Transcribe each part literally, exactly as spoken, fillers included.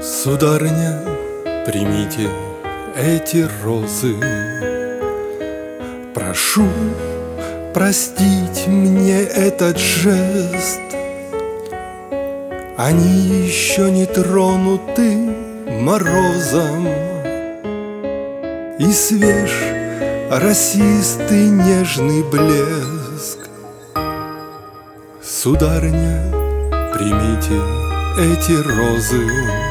Сударыня, примите эти розы. Прошу простить мне этот жест. Они еще не тронуты морозом, и свеж росистый нежный блеск. Сударыня, примите эти розы.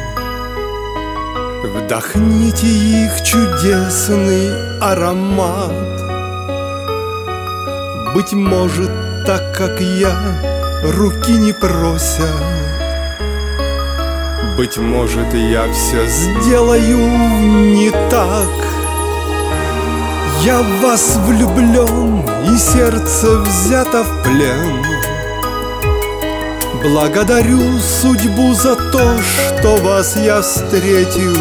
Вдохните их чудесный аромат. Быть может, так как я, руки не просят. Быть может, я все сделаю не так. Я в вас влюблен, и сердце взято в плен. Благодарю судьбу за то, что вас я встретил.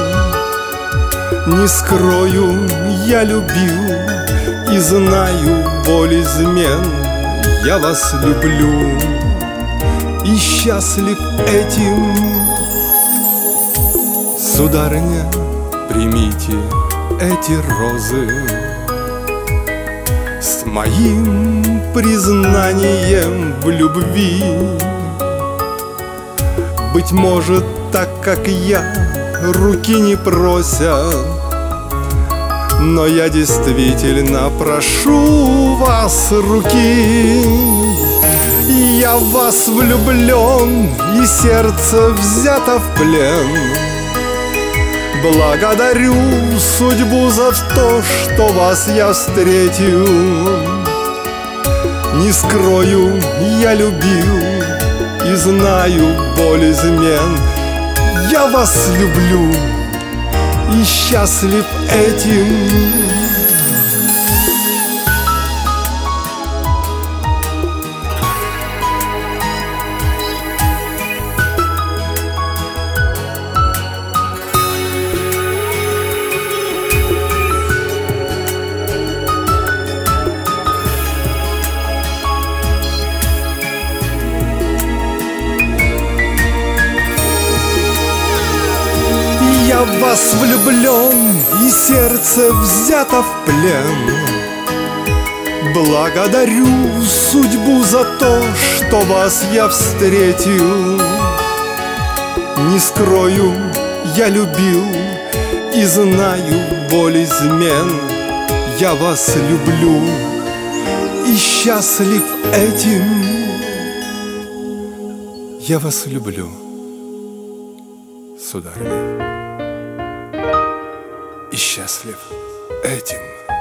Не скрою, я любил и знаю боль измен. Я вас люблю и счастлив этим. Сударыня, примите эти розы с моим признанием в любви. Быть может, так как я, руки не просят, но я действительно прошу вас руки. Я в вас влюблен, и сердце взято в плен. Благодарю судьбу за то, что вас я встретил. Не скрою, я любил и знаю боль измен. Я вас люблю и счастлив этим. Я в вас влюблен, и сердце взято в плен. Благодарю судьбу за то, что вас я встретил. Не скрою, я любил и знаю боль измен. Я вас люблю и счастлив этим. Я вас люблю, сударыня, и счастлив этим.